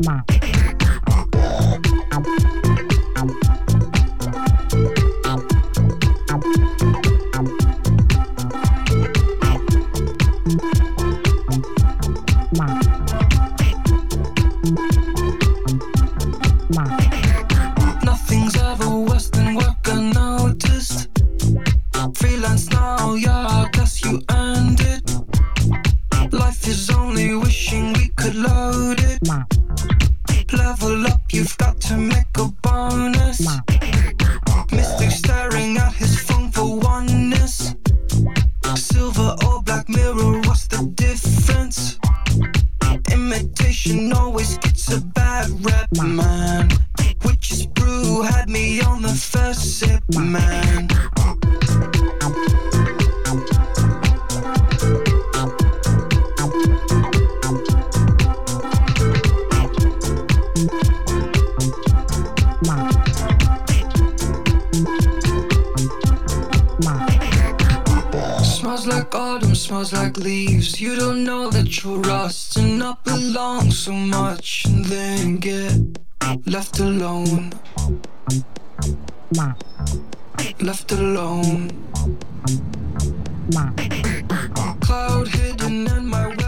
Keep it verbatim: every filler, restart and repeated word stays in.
Nothing's ever worse than work, I noticed. Freelance now, yeah, I guess you earned it. Life is only wishing we could load it. Level up, you've got to make a bonus. Mystic staring at his phone for oneness. Silver or black mirror, what's the difference? Imitation always gets a bad rep, man. Witch's brew had me on the first sip, man. Smells like autumn, smells like leaves. You don't know that you're rust and not belong so much, and then get left alone. Left alone. Cloud hidden and my